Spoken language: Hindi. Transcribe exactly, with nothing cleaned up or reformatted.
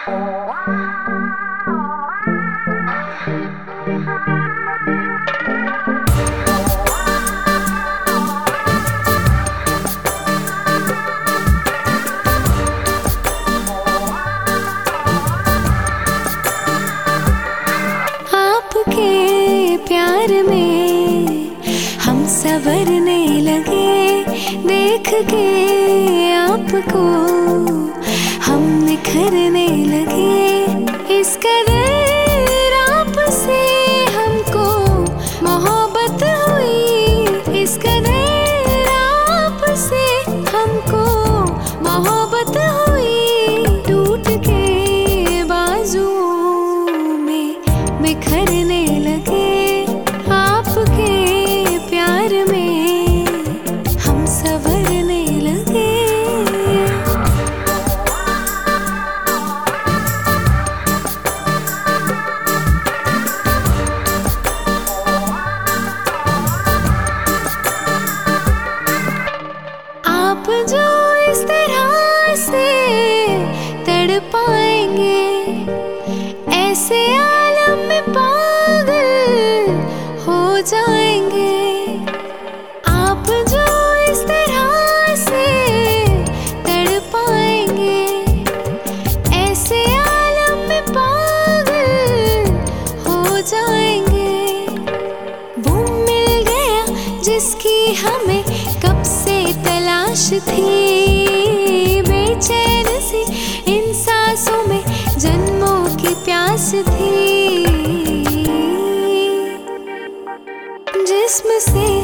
प्यार में हम संवरने लगे, देख के आपको हम निखरने लगे। इस कदर आपसे हमको मोहब्बत हुई, इस कदर आपसे हमको मोहब्बत हुई। टूट के बाजुओं में बिखरने लगे, आपके प्यार में हम संवरने लगे। आप जो इस तरह से तड़पाएंगे, ऐसे आलम में पागल हो जाएंगे। आप जो इस तरह से तड़पाएंगे, ऐसे आलम में पागल हो जाएंगे। वो मिल गया जिसकी हमें कब से तलाश थी, बेचैन सी इन सांसों में जन्मों की प्यास थी। जिस्म से